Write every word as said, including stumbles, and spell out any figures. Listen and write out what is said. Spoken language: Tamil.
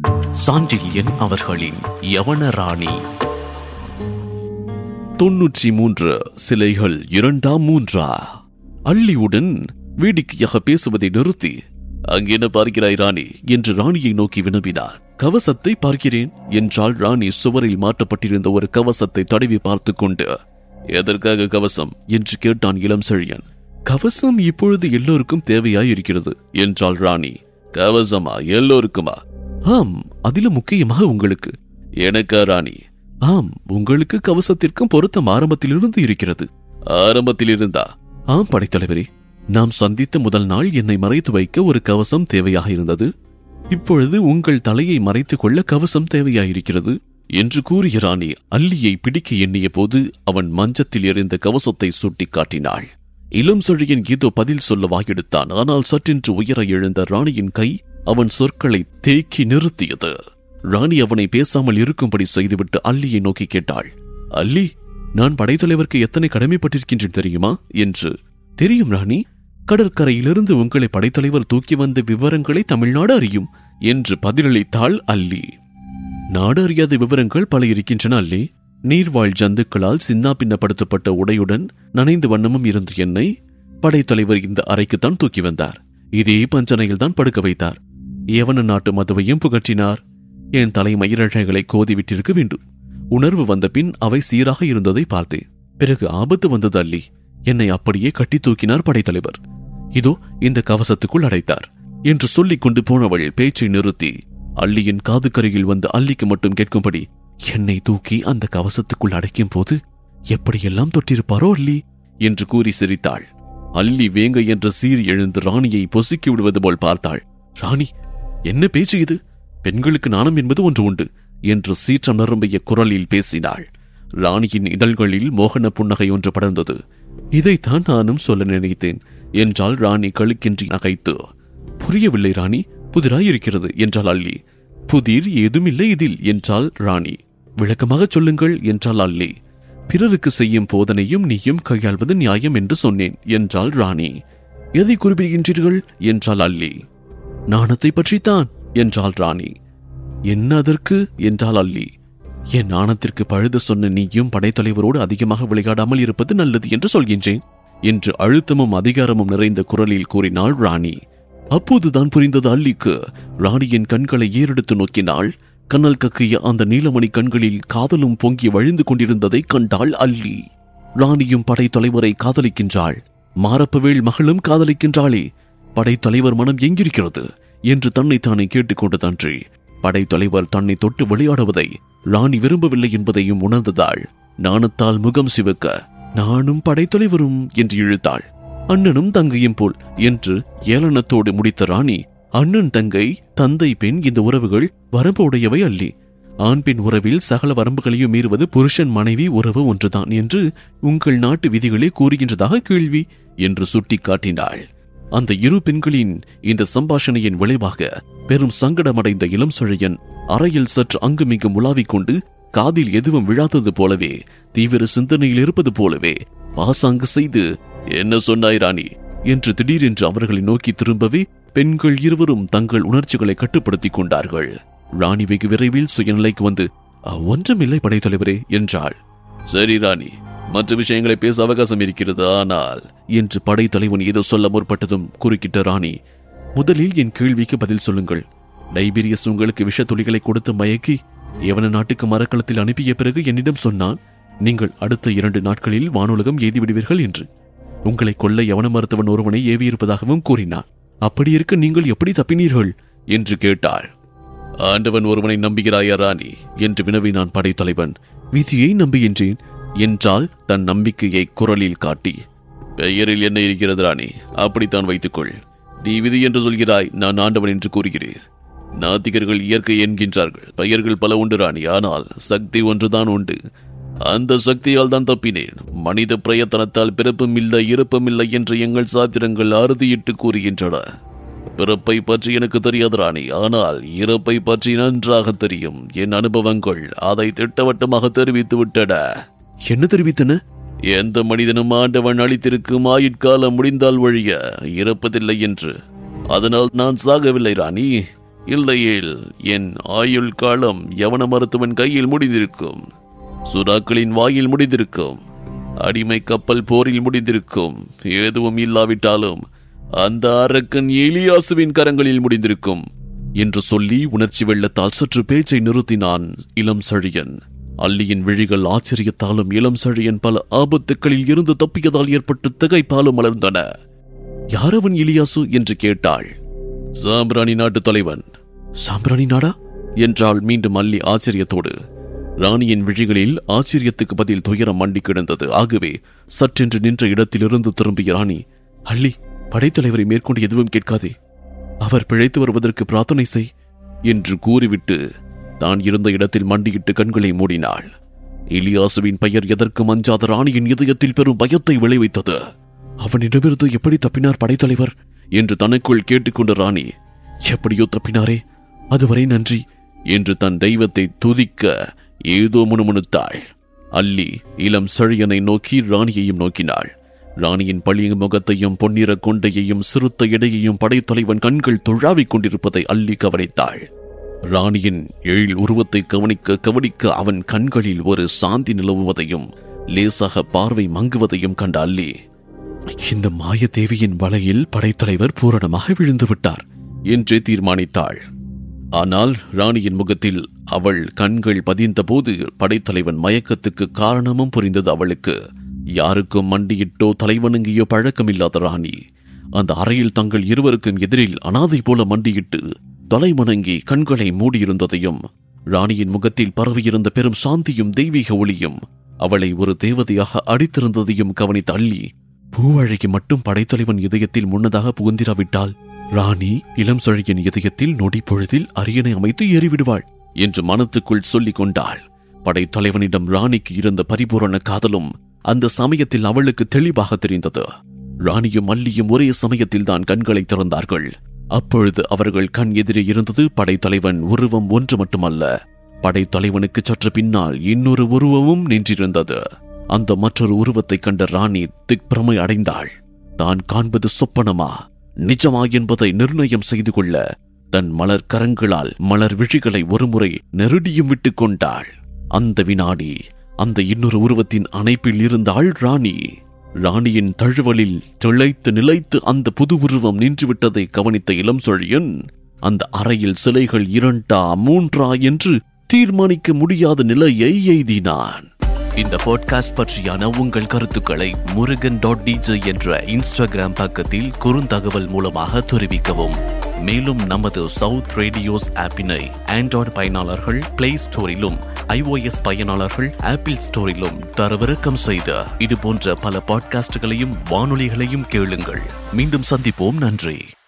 சாண்டில்யன் அவர்களின் யவனராணி. தொன்னூற்றி மூன்று சிலைகள் இரண்டாம் மூன்றா. அள்ளியுடன் வேடிக்கையாக பேசுவதை நிறுத்தி, அங்கென்ன பார்க்கிறாய் ராணி என்று ராணியை நோக்கி வினவினார். கவசத்தை பார்க்கிறேன் என்றால் ராணி சுவரில் மாட்டப்பட்டிருந்த ஒரு கவசத்தை தடவி பார்த்து கொண்டு. எதற்காக கவசம் என்று கேட்டான் இளம் செழியன். கவசம் இப்பொழுது எல்லோருக்கும் தேவையாயிருக்கிறது என்றாள் ராணி. கவசமா? எல்லோருக்குமா? ஆம், அதிலும் முக்கியமாக உங்களுக்கு. எனக்கா ராணி? ஆம், உங்களுக்கு கவசத்திற்கும் பொருத்தம் ஆரம்பத்திலிருந்து இருக்கிறது. ஆரம்பத்தில் இருந்தா? ஆம் படைத்தலைவரே, நாம் சந்தித்த முதல் நாள் என்னை மறைத்து வைக்க ஒரு கவசம் தேவையாக இருந்தது. இப்பொழுது உங்கள் தலையை மறைத்துக் கொள்ள கவசம் தேவையாயிருக்கிறது என்று கூறிய ராணி அல்லியை பிடிக்க எண்ணிய போது அவன் மஞ்சத்தில் எறிந்த கவசத்தை சுட்டி காட்டினாள். இளம் செழியன் ஏதோ பதில் சொல்ல வாயெடுத்தான். ஆனால் சற்றென்று உயர எழுந்த ராணியின் கை அவன் சொற்களை தேக்கி நிறுத்தியது. ராணி அவனை பேசாமல் இருக்கும்படி செய்துவிட்டு அல்லியை நோக்கி கேட்டாள். அல்லி, நான் படைத்தலைவருக்கு எத்தனை கடமைப்பட்டிருக்கின்றேன் தெரியுமா என்று. தெரியும் ராணி. கடற்கரையிலிருந்து உங்களை படைத்தலைவர் தூக்கி வந்த விவரங்களை தமிழ்நாடு அறியும் என்று பதிலளித்தாள் அல்லி. நாடு அறியாத விவரங்கள் பல இருக்கின்றன அல்லி. நீர்வாழ் ஜந்துக்களால் சின்னா பின்னப்படுத்தப்பட்ட உடையுடன் நனைந்து வண்ணமும் இருந்து என்னை படைத்தலைவர் இந்த அறைக்குத்தான் தூக்கி வந்தார். இதே பஞ்சனையில் தான் படுக்க வைத்தார். யவன நாட்டு மதுவையும் புகற்றினார். என் தலை மயிரழைகளை கோதிவிட்டிருக்க வேண்டும். உணர்வு வந்த பின் அவை சீராக இருந்ததை பார்த்தேன். பிறகு ஆபத்து வந்தது அல்லி. என்னை அப்படியே கட்டி தூக்கினார் படைத்தலைவர். இதோ இந்த கவசத்துக்குள் அடைத்தார் என்று சொல்லிக் கொண்டு போனவள் பேச்சை நிறுத்தி அல்லியின் காதுக்கரையில் வந்து அல்லிக்கு மட்டும் கேட்கும்படி, என்னை தூக்கி அந்த கவசத்துக்குள் அடைக்கும் போது எப்படியெல்லாம் தொட்டிருப்பாரோ அல்லி என்று கூறி சிரித்தாள். அல்லி வேங்க என்ற சீறி எழுந்து ராணியை பொசுக்கி விடுவது போல் பார்த்தாள். ராணி, என்ன பேச்சு இது? பெண்களுக்கு நாணம் என்பது ஒன்று உண்டு என்று சீற்றம் நிரம்பிய குரலில் பேசினாள். ராணியின் இதழ்களில் மோகன புன்னகை ஒன்று படர்ந்தது. இதைத்தான் நானும் சொல்ல நினைத்தேன் என்றால் ராணி கழுக்கின்றி நகைத்து. புரியவில்லை ராணி, புதிராயிருக்கிறது என்றாள் அல்லி. புதிர் ஏதுமில்லை இதில் என்றாள் ராணி. விளக்கமாக சொல்லுங்கள் என்றாள் அல்லி. பிறருக்கு செய்யும் போதனையும் நீயும் கையாள்வது நியாயம் என்று சொன்னேன் என்றாள் ராணி. எதை குறிப்பிடுகின்றீர்கள் என்றாள் அல்லி. நாணத்தை பற்றித்தான் என்றாள் ராணி. என்ன அதற்கு என்றாள் அல்லி. என் நாணத்திற்கு பழுது சொன்ன நீயும் படைத்தலைவரோடு அதிகமாக விளையாடாமல் இருப்பது நல்லது என்று சொல்கின்றேன் என்று அழுத்தமும் அதிகாரமும் நிறைந்த குரலில் கூறினாள் ராணி. அப்போதுதான் புரிந்தது அல்லிக்கு. ராணியின் கண்களை ஏறெடுத்து நோக்கினாள். கண்ணல் கக்கிய அந்த நீலமணி கண்களில் காதலும் பொங்கி வழிந்து கொண்டிருந்ததை கண்டாள் அல்லி. ராணியும் படைத்தலைவரை காதலிக்கின்றாள். மாரப்பவேள் மகளும் காதலிக்கின்றாளே. படைத்தலைவர் மனம் எங்கிருக்கிறது என்று தன்னைத்தானே கேட்டுக்கொண்டதன்றி படைத்தலைவர் தன்னை தொட்டு விளையாடுவதை ராணி விரும்பவில்லை என்பதையும் உணர்ந்ததாள். நாணத்தால் முகம் சிவக்க, நானும் படைத்தலைவரும் என்று இழுத்தாள். அண்ணனும் தங்கையும் போல் என்று ஏளனத்தோடு முடித்த ராணி, அண்ணன் தங்கை தந்தை பெண் இந்த உறவுகள் வரம்பு உடையவை அல்லி. ஆண் பெண் உறவில் சகல வரம்புகளையும் மீறுவது புருஷன் மனைவி உறவு ஒன்றுதான் என்று உங்கள் நாட்டு விதிகளே கூறுகின்றதாக கேள்வி என்று சுட்டி காட்டினாள். அந்த இரு பெண்களின் இந்த சம்பாஷணையின் விளைவாக பெரும் சங்கடமடைந்த இளம் செழியன் அறையில் சற்று அங்குமிங்கும் உலாவிக் கொண்டு காதில் எதுவும் விழாதது போலவே தீவிர சிந்தனையில் இருப்பது போலவே பாசாங்கு செய்து, என்ன சொன்னாய் ராணி என்று திடீரென்று அவர்களை நோக்கி திரும்பவே பெண்கள் இருவரும் தங்கள் உணர்ச்சிகளை கட்டுப்படுத்திக் கொண்டார்கள். ராணி வெகு விரைவில் சுயநிலைக்கு வந்து, ஒன்றுமில்லை படைத்தலைவரே என்றாள். சரி ராணி, மற்ற விஷயங்களை பேச அவகாசம் இருக்கிறது. ஆனால் என்று படைத்தலைவன் ஏதோ சொல்ல முற்பட்டதும் குறுக்கிட்ட ராணி, முதலில் என் கேள்விக்கு பதில் சொல்லுங்கள். டைபீரியஸ் உங்களுக்கு விஷ துளிகளை கொடுத்து மயக்கி யவன நாட்டுக்கு மரக்களத்தில் அனுப்பிய பிறகு என்னிடம் சொன்னான், நீங்கள் அடுத்த இரண்டு நாட்களில் வானுலகம் எய்தி விடுவீர்கள் என்று. உங்களை கொல்ல யவன மருத்துவன் ஒருவனை ஏவியிருப்பதாகவும் கூறினார். அப்படி இருக்க நீங்கள் எப்படி தப்பினீர்கள் என்று கேட்டாள். ஆண்டவன் ஒருவனை நம்புகிறாயா ராணி என்று வினவினான் படைத்தலைவன். விதியை நம்புகின்றேன் என்றால் தன் நம்பிக்கையை குரலில் காட்டி. பெயரில் என்ன இருக்கிறது ராணி, அப்படித்தான் வைத்துக்கொள். நீ விதி என்று சொல்கிறாய், நான் ஆண்டவன் என்று கூறுகிறேன். நாத்திகர்கள் இயற்கை என்கின்றார்கள். பெயர்கள் பல உண்டு ராணி, ஆனால் சக்தி ஒன்றுதான் உண்டு. அந்த சக்தியால் தான் தப்பினேன். மனித பிரயத்தனத்தால் பிறப்பும் இல்லை இறப்பும் இல்லை என்று எங்கள் சாத்திரங்கள் அறுதியிட்டு கூறுகின்றன. பிறப்பை பற்றி எனக்கு தெரியாது ராணி, ஆனால் இறப்பை பற்றி நன்றாக தெரியும். என் அனுபவங்கள் அதை திட்டவட்டமாக தெரிவித்து விட்டன. என்ன தெரிவித்தன? எந்த மனிதனும் ஆண்டவன் அளித்திருக்கும் ஆயுட்காலம் முடிந்தால் வழிய இறப்பதில்லை என்று. அதனால் நான் சாகவில்லை ராணி. இல்லையேல் என் ஆயுள் காலம் யவன மருத்துவன் கையில் முடிந்திருக்கும், சுறாக்களின் வாயில் முடிந்திருக்கும், அடிமை கப்பல் போரில் முடிந்திருக்கும். எதுவும் இல்லாவிட்டாலும் அந்த அரக்கன் எலியாசுவின் கரங்களில் முடிந்திருக்கும் என்று சொல்லி உணர்ச்சி வெள்ளத்தால் சற்று பேச்சை நிறுத்தினான் இளம் செழியன். அல்லியின் விழிகள் ஆச்சரியத்தாலும் இளம் செழியன் பல ஆபத்துக்களில் இருந்து தப்பியதால் ஏற்பட்டு திகைப்பாலும் மலர்ந்தன. யாரவன் எலியாசு என்று கேட்டாள். சாம்பிராணி நாட்டு தலைவன். சாம்பிராணி நாடா என்றாள் மீண்டும் அல்லி ஆச்சரியத்தோடு. ராணியின் விழிகளில் ஆச்சரியத்துக்கு பதில் துயரம் மண்டி கிடந்தது. ஆகவே சற்றென்று நின்ற இடத்திலிருந்து திரும்பிய ராணி, அல்லி, படைத்தலைவரை மேற்கொண்டு எதுவும் கேட்காதே, அவர் பிழைத்து வருவதற்கு பிரார்த்தனை செய் என்று கூறிவிட்டு தான் இருந்த இடத்தில் மண்டியிட்டு கண்களை மூடினாள். எலியாசுவின் பெயர் எதற்கும் அஞ்சாத ராணியின் இதயத்தில் பெரும் பயத்தை விளைவித்தது. அவனிடமிருந்து எப்படி தப்பினார் படைத்தலைவர் என்று தனக்குள் கேட்டுக்கொண்ட ராணி, எப்படியோ தப்பினாரே, அதுவரை நன்றி என்று தன் தெய்வத்தை துதிக்க ஏதோ முணுமுணுத்தாள். அல்லி இளம் செழியனை நோக்கி ராணியையும் நோக்கினாள். ராணியின் பழிய முகத்தையும் பொன்னிற கொண்டையையும் சிறுத்த இடையையும் படைத்தலைவன் கண்கள் தொழாவிக் கொண்டிருப்பதை அல்லி கவனித்தாள். ராணியின் எழில் உருவத்தை கவனிக்க கவனிக்க அவன் கண்களில் ஒரு சாந்தி நிலவுவதையும் லேசாக பார்வை மங்குவதையும் கண்ட அல்லி, இந்த மாய தேவியின் வலையில் படைத்தலைவர் பூரணமாக விழுந்து விட்டார் என்றே தீர்மானித்தாள். ஆனால் ராணியின் முகத்தில் அவள் கண்கள் பதிந்த போது படைத்தலைவன் மயக்கத்துக்கு காரணமும் புரிந்தது அவளுக்கு. யாருக்கும் மண்டியிட்டோ தலைவணங்கியோ பழக்கமில்லாத ராணி அந்த அறையில் தங்கள் இருவருக்கும் எதிரில் அனாதை போல மண்டியிட்டு தலைமணங்கி கண்களை மூடியிருந்ததையும், ராணியின் முகத்தில் பரவியிருந்த பெரும் சாந்தியும் தெய்வீக ஒளியும் அவளை ஒரு தேவதையாக அடித்திருந்ததையும் கவனித்த அல்லி, பூவழகி மட்டும் படைத்தலைவன் இதயத்தில் முன்னதாக புகுந்திராவிட்டால் ராணி இளம் செழியன் இதயத்தில் நொடி பொழுதில் அரியணை அமைத்து ஏறிவிடுவாள் என்று மனத்துக்குள் சொல்லிக் கொண்டாள். படைத்தலைவனிடம் ராணிக்கு இருந்த பரிபூரண காதலும் அந்த சமயத்தில் அவளுக்கு தெளிவாக தெரிந்தது. ராணியும் அல்லியும் ஒரே சமயத்தில் தான் கண்களை திறந்தார்கள். அப்பொழுது அவர்கள் கண் எதிரே இருந்தது படைத்தலைவன் உருவம் ஒன்று மட்டுமல்ல, படைத்தலைவனுக்கு சற்று பின்னால் இன்னொரு உருவமும் நின்றிருந்தது. அந்த மற்றொரு உருவத்தை கண்ட ராணி திக்பிரமை அடைந்தாள். தான் காண்பது சொப்பனமா நிஜமா என்பதை நிர்ணயம் செய்து கொள்ள தன் மலர் கரங்களால் மலர் விழிகளை ஒருமுறை நெருடியும் விட்டுக் கொண்டாள். அந்த வினாடி அந்த இன்னொரு உருவத்தின் அணைப்பில் இருந்தாள் ராணி. ராணியின் தழுவலில் திளைத்து நிலைத்து அந்த புது உருவம் நின்றுவிட்டதை கவனித்த இளம் செழியன் அந்த அறையில் சிலைகள் இரண்டா மூன்றா என்று தீர்மானிக்க முடியாத நிலையை எய்தினான். இந்த பாட்காஸ்ட் பற்றியான உங்கள் கருத்துக்களை முருகன் டாட் டிஜே என்ற இன்ஸ்டாகிராம் பக்கத்தில் குறுந்தகவல் மூலமாக தெரிவிக்கவும். மேலும் நமது சவுத் ரேடியோஸ் ஆப்பினை ஆண்ட்ராய்டு பயனாளர்கள் பிளே ஸ்டோரிலும் ஐஓஎஸ் பயனாளர்கள் ஆப்பிள் ஸ்டோரிலும் தரவிறக்கம் செய்த இது போன்ற பல பாட்காஸ்டுகளையும் வானொலிகளையும் கேளுங்கள். மீண்டும் சந்திப்போம். நன்றி.